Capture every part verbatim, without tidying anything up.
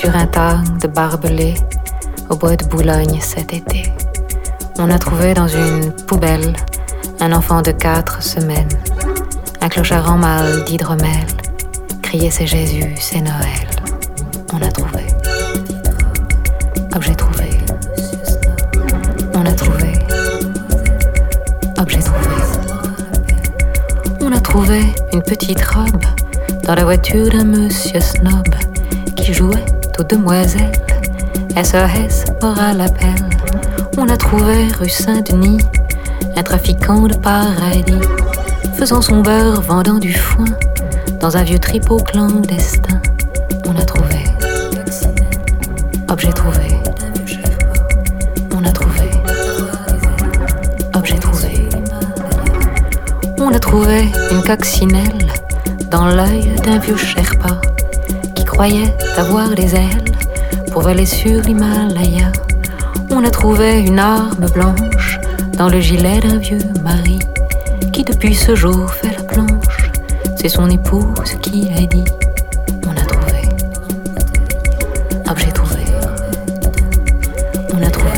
sur un tas de barbelés au bois de Boulogne cet été. On a trouvé dans une poubelle un enfant de quatre semaines. Un clochard en mal d'hydromel criait c'est Jésus, c'est Noël. On a trouvé. Objet trouvé. On a trouvé. Objet trouvé. On a trouvé une petite robe dans la voiture d'un monsieur snob qui jouait aux demoiselles. S O S aura l'appel. On a trouvé rue Saint-Denis un trafiquant de paradis faisant son beurre, vendant du foin dans un vieux tripot clandestin. On a trouvé. Objet trouvé. On a trouvé. Objet trouvé. On a trouvé une coccinelle dans l'œil d'un vieux Sherpa qui croyait avoir des ailes pour voler sur l'Himalaya. On a trouvé une arme blanche dans le gilet d'un vieux mari qui depuis ce jour fait la planche. C'est son épouse qui l'a dit. On a trouvé. Objet trouvé. On a trouvé.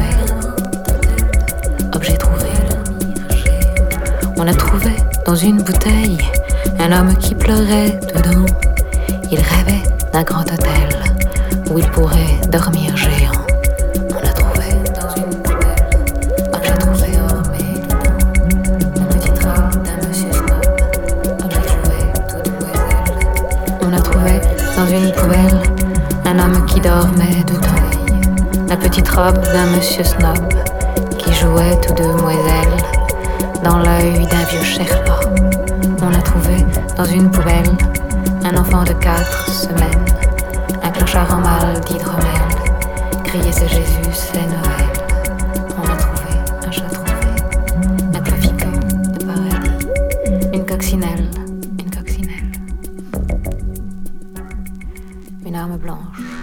Objet trouvé. On a trouvé dans une bouteille un homme qui pleurait dedans. Il rêvait d'un grand hôtel où il pourrait dormir géant. On a trouvé dans une poubelle. Objet trouvé. La petite robe d'un monsieur snob. Objet trouvé. Toute demoiselle. On a trouvé dans une poubelle un homme qui dormait dedans. La petite robe d'un monsieur snob qui jouait aux demoiselles dans l'œil d'un vieux Sherpa. On a trouvé dans une poubelle un enfant de quatre semaines. Un clochard en mal d'hydromel criait c'est Jésus, c'est Noël. On a trouvé un chat trouvé, un trafiquant de paradis, une coccinelle, une coccinelle, une arme blanche.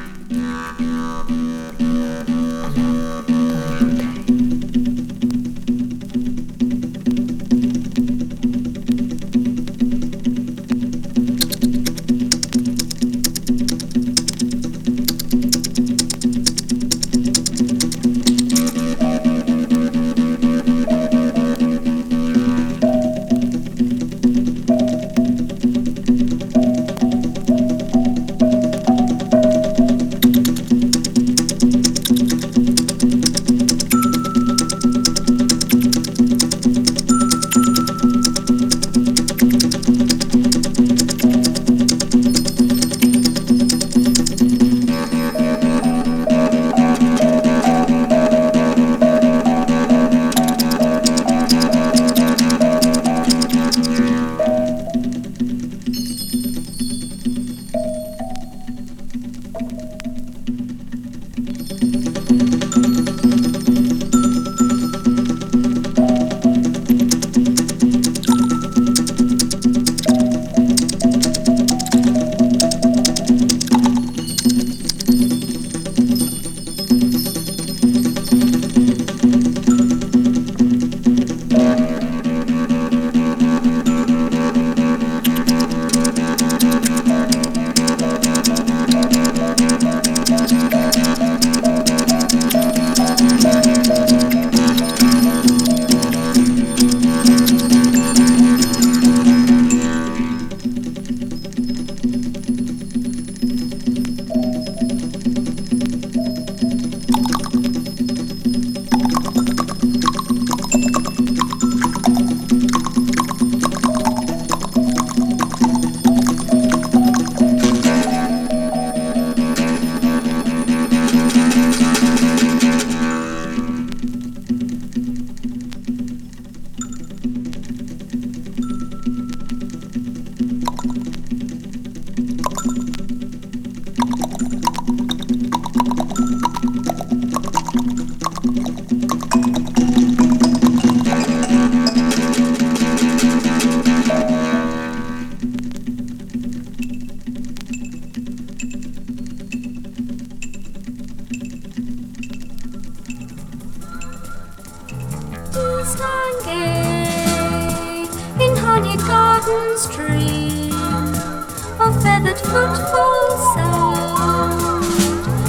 garden's dream, a feathered footfall sound,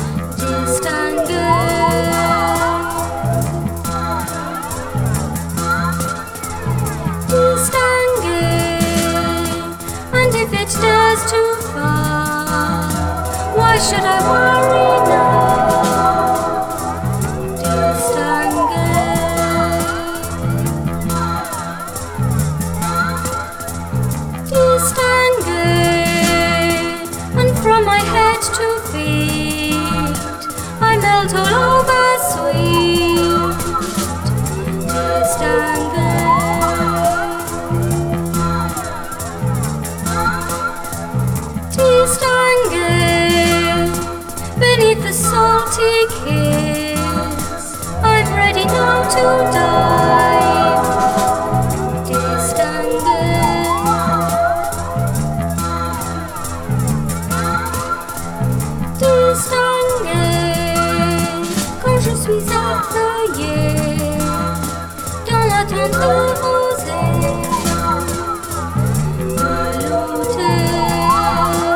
should I worry now? Distingue, distingue, and from my head to feet I melt all over sweet. Distingue, distingue, beneath the salty kiss I'm ready now to die. Distingue, distingue, quand je suis accueillie dans la tendre rosée de l'autel.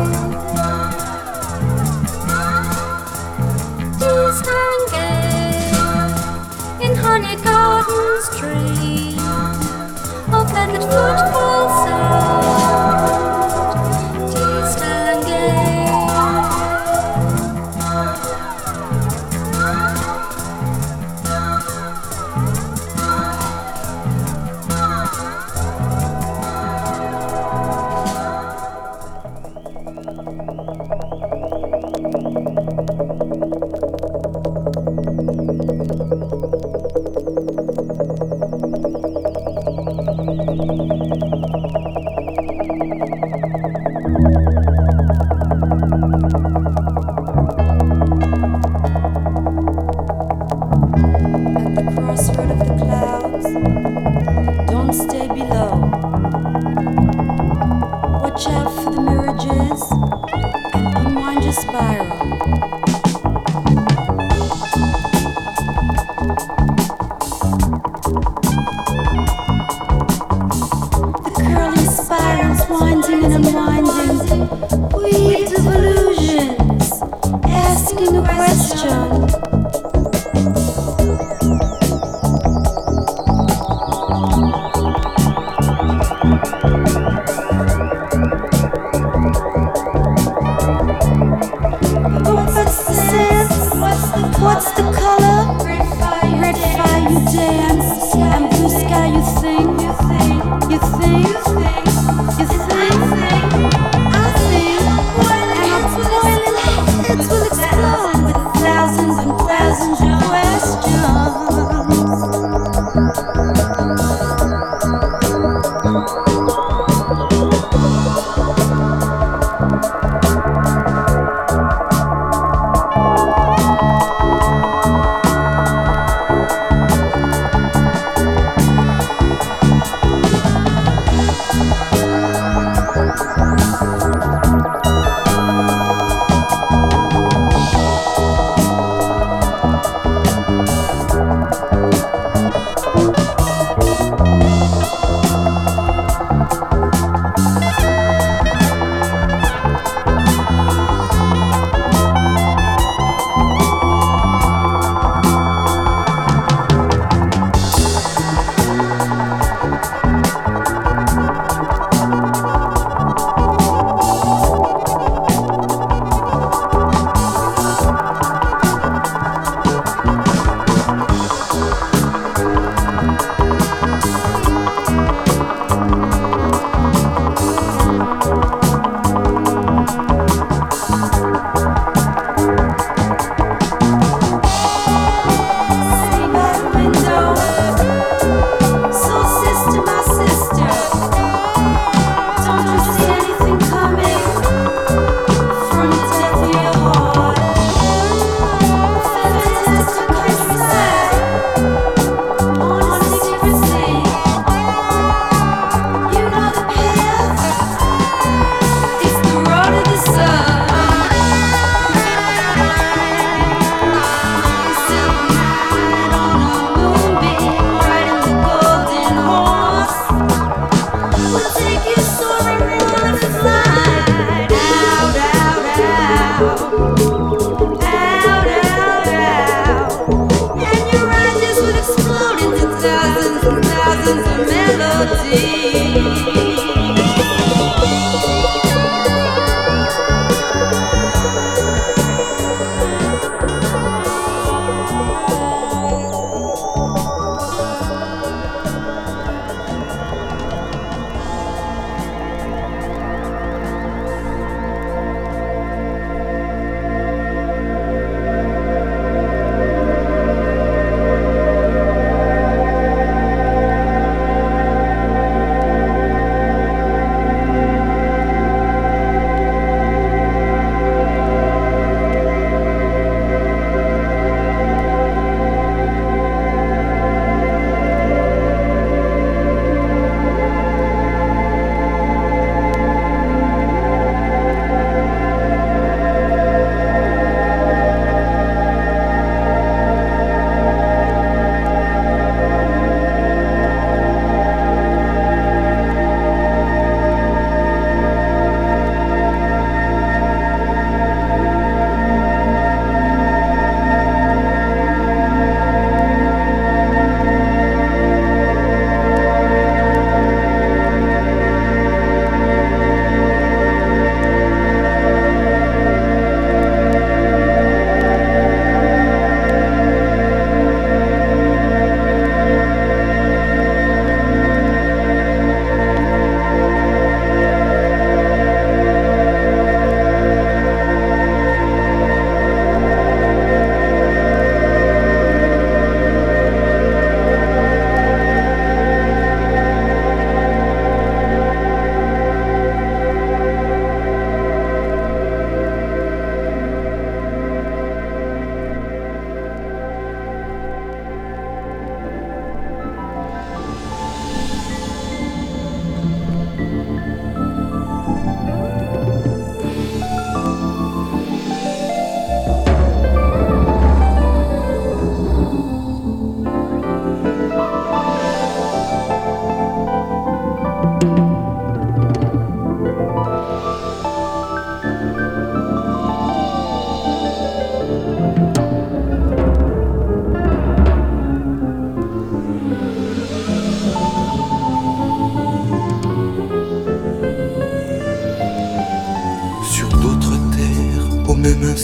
Distingue, in honey gardens tree of feathered footfall sound. Distingue,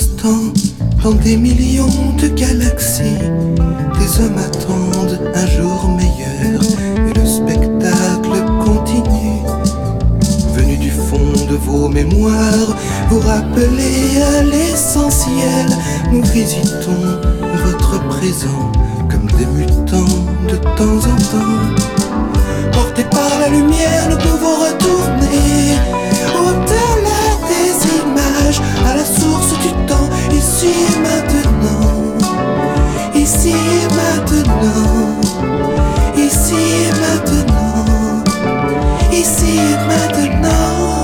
instant, dans des millions de galaxies, des hommes attendent un jour meilleur et le spectacle continue. Venu du fond de vos mémoires, vous rappelez à l'essentiel. Nous visitons votre présent comme des mutants de temps en temps. Portés par la lumière, nous pouvons retourner au-delà des images, à la source du temps, ici et maintenant. Ici et maintenant. Ici et maintenant. Ici et maintenant.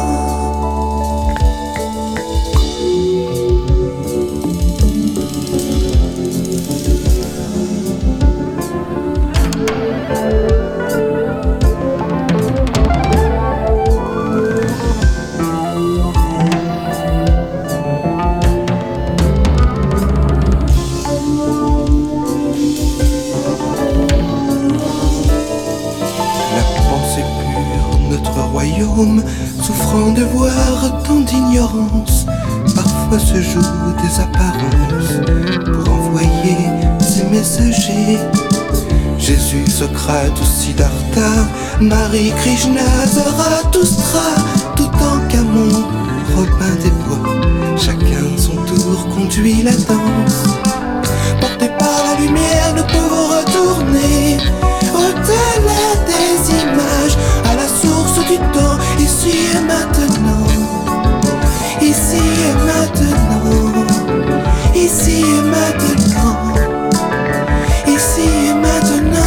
Souffrant de voir tant d'ignorance, parfois se jouent des apparences pour envoyer ses messagers. Jésus, Socrate ou Siddhartha, Marie, Krishna, Zarathustra, tout en Camon, Robin des Bois, chacun son tour conduit la danse. Portés par la lumière, nous pouvons retourner au-delà des images, à la source du temps, ici et maintenant. Ici et maintenant. Ici et maintenant. Ici et maintenant.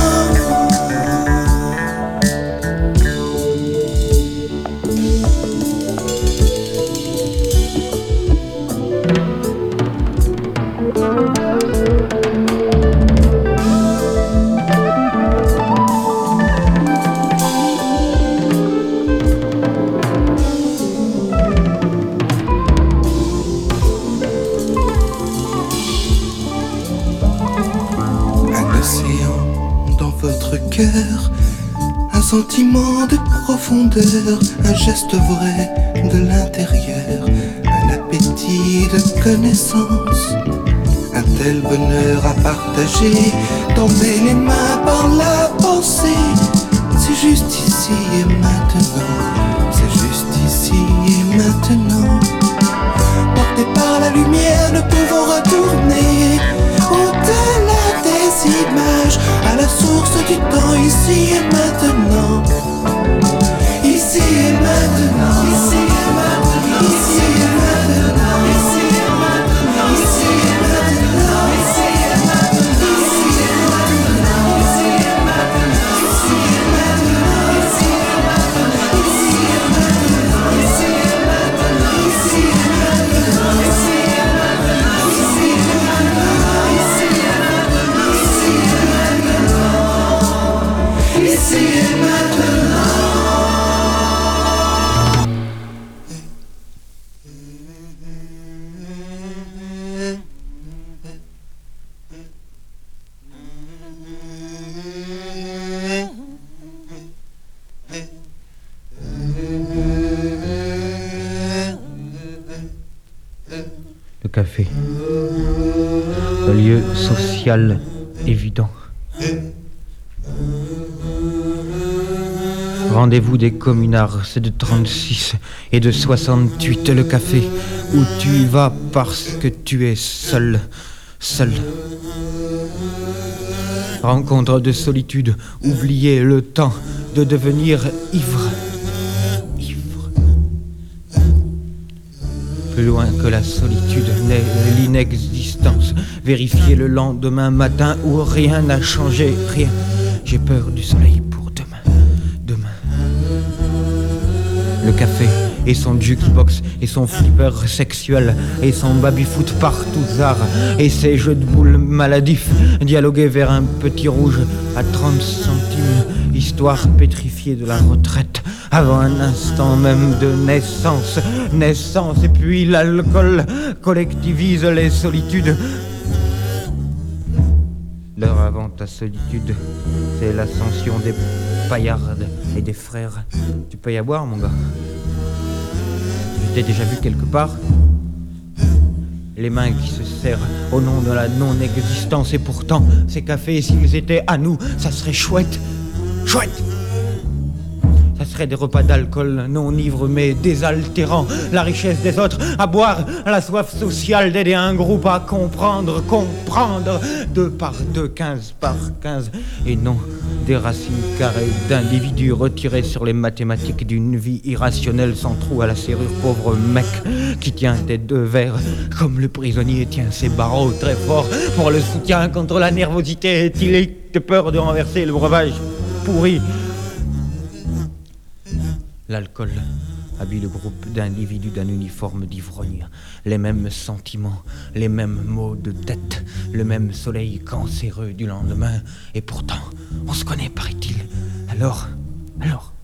Un sentiment de profondeur, un geste vrai de l'intérieur, un appétit de connaissance, un tel bonheur à partager, tomber les mains par la pensée. C'est juste ici et maintenant, c'est juste ici et maintenant. Portés par la lumière, nous pouvons retourner au-delà des images, à la source du temps, ici et maintenant. Ici et maintenant. Ici et maintenant. Ici et maintenant. Ici et maintenant. Ici et maintenant. Ici et maintenant. Ici et maintenant. Ici et maintenant. Ici et maintenant. Ici et maintenant. Ici et maintenant. Ici et maintenant. Ici et maintenant. Ici et maintenant. Ici et maintenant. Ici et maintenant. Ici et maintenant. Le café, le lieu social évident. Rendez-vous des communards, c'est de trente-six et de soixante-huit, le café où tu y vas parce que tu es seul, seul. Rencontre de solitude, oublier le temps de devenir ivre, ivre. Plus loin que la solitude naît l'inexistence, vérifier le lendemain matin où rien n'a changé, rien. J'ai peur du soleil pour demain, demain. Le café et son jukebox et son flipper sexuel et son baby-foot par tous arts et ses jeux de boules maladifs, dialoguer vers un petit rouge à trente centimes, histoire pétrifiée de la retraite avant un instant même de naissance, naissance et puis l'alcool collectivise les solitudes. L'heure avant ta solitude, c'est l'ascension des paillardes et des frères. Tu peux y boire, mon gars? Je t'ai déjà vu quelque part. Les mains qui se serrent au nom de la non-existence. Et pourtant, ces cafés, s'ils étaient à nous, ça serait chouette. Chouette! Ça serait des repas d'alcool non ivres mais désaltérants. La richesse des autres à boire, la soif sociale d'aider un groupe à comprendre, comprendre. Deux par deux, quinze par quinze. Et non des racines carrées d'individus retirés sur les mathématiques d'une vie irrationnelle sans trou à la serrure. Pauvre mec qui tient tes deux verres comme le prisonnier tient ses barreaux très fort pour le soutien contre la nervosité éthylique de peur de renverser le breuvage pourri. L'alcool habille le groupe d'individus d'un uniforme d'ivrogne. Les mêmes sentiments, les mêmes maux de tête, le même soleil cancéreux du lendemain. Et pourtant, on se connaît, paraît-il. Alors, alors...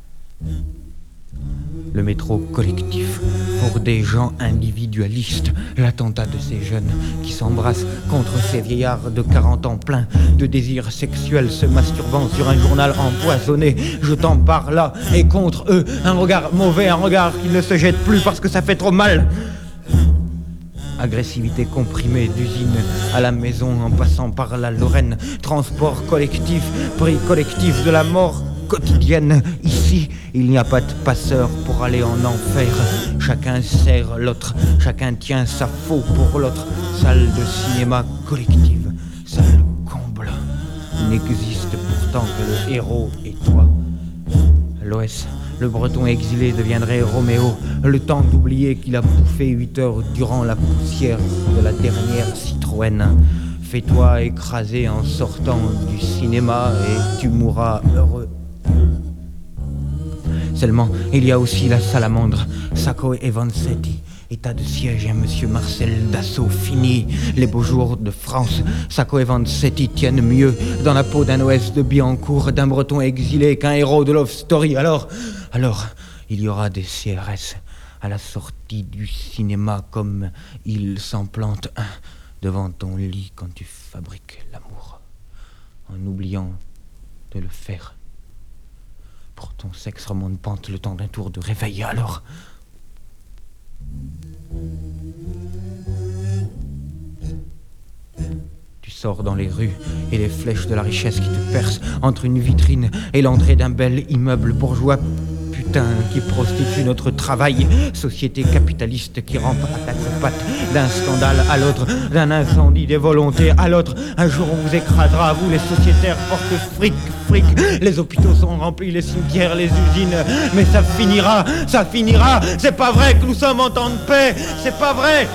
Le métro collectif pour des gens individualistes, l'attentat de ces jeunes qui s'embrassent contre ces vieillards de quarante ans pleins de désirs sexuels se masturbant sur un journal empoisonné, jetant par là et contre eux un regard mauvais, un regard qui ne se jette plus parce que ça fait trop mal. Agressivité comprimée d'usine à la maison en passant par la Lorraine, transport collectif, prix collectif de la mort quotidienne. Ici, il n'y a pas de passeur pour aller en enfer. Chacun serre l'autre, chacun tient sa faux pour l'autre. Salle de cinéma collective, salle comble. N'existe pourtant que le héros et toi. L'O S, le breton exilé deviendrait Roméo, le temps d'oublier qu'il a bouffé huit heures durant la poussière de la dernière Citroën. Fais-toi écraser en sortant du cinéma et tu mourras heureux. Seulement, il y a aussi la salamandre, Sacco et Vanzetti. État de siège, hein, monsieur Marcel Dassault, fini. Les beaux jours de France, Sacco et Vanzetti tiennent mieux dans la peau d'un O S de Biancourt, d'un breton exilé qu'un héros de Love Story. Alors, alors, il y aura des C R S à la sortie du cinéma comme il s'en plante un devant ton lit quand tu fabriques l'amour, en oubliant de le faire. Pour ton sexe remonte pente le temps d'un tour de réveil, alors... Tu sors dans les rues et les flèches de la richesse qui te percent entre une vitrine et l'entrée d'un bel immeuble bourgeois putain qui prostitue notre travail. Société capitaliste qui rampe à quatre pattes d'un scandale à l'autre, d'un incendie des volontés à l'autre. Un jour on vous écrasera, vous les sociétaires portent fric, fric. Les hôpitaux sont remplis, les cimetières, les usines. Mais ça finira, ça finira. C'est pas vrai que nous sommes en temps de paix, c'est pas vrai.